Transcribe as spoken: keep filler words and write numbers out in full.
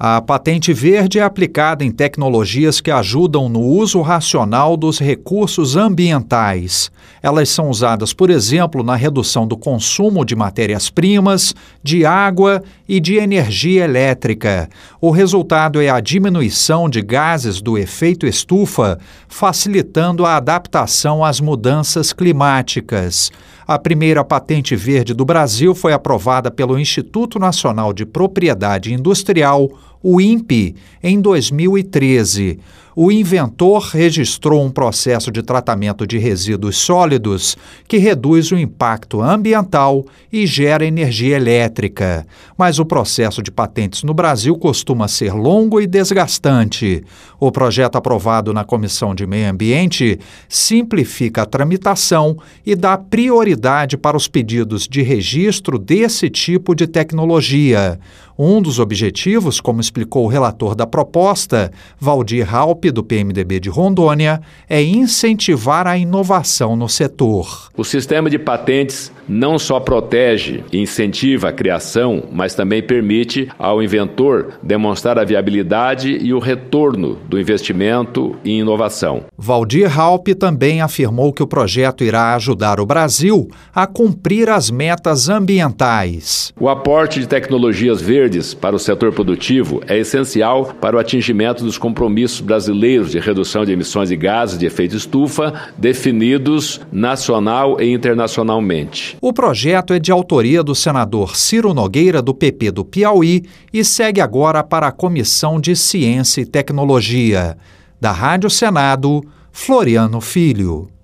A patente verde é aplicada em tecnologias que ajudam no uso racional dos recursos ambientais. Elas são usadas, por exemplo, na redução do consumo de matérias-primas, de água e de energia elétrica. O resultado é a diminuição de gases do efeito estufa, facilitando a adaptação às mudanças climáticas. A primeira patente verde do Brasil foi aprovada pelo Instituto Nacional de Propriedade Industrial, o INPE, em dois mil e treze. O inventor registrou um processo de tratamento de resíduos sólidos que reduz o impacto ambiental e gera energia elétrica. Mas o processo de patentes no Brasil costuma ser longo e desgastante. O projeto aprovado na Comissão de Meio Ambiente simplifica a tramitação e dá prioridade para os pedidos de registro desse tipo de tecnologia. Um dos objetivos, como explicou o relator da proposta, Valdir Raupp, do P M D B de Rondônia, é incentivar a inovação no setor. O sistema de patentes não só protege e incentiva a criação, mas também permite ao inventor demonstrar a viabilidade e o retorno do investimento em inovação. Valdir Raupp também afirmou que o projeto irá ajudar o Brasil a cumprir as metas ambientais. O aporte de tecnologias verdes para o setor produtivo é essencial para o atingimento dos compromissos brasileiros de redução de emissões de gases de efeito estufa definidos nacional e internacionalmente. O projeto é de autoria do senador Ciro Nogueira, do P P do Piauí, e segue agora para a Comissão de Ciência e Tecnologia. Da Rádio Senado, Floriano Filho.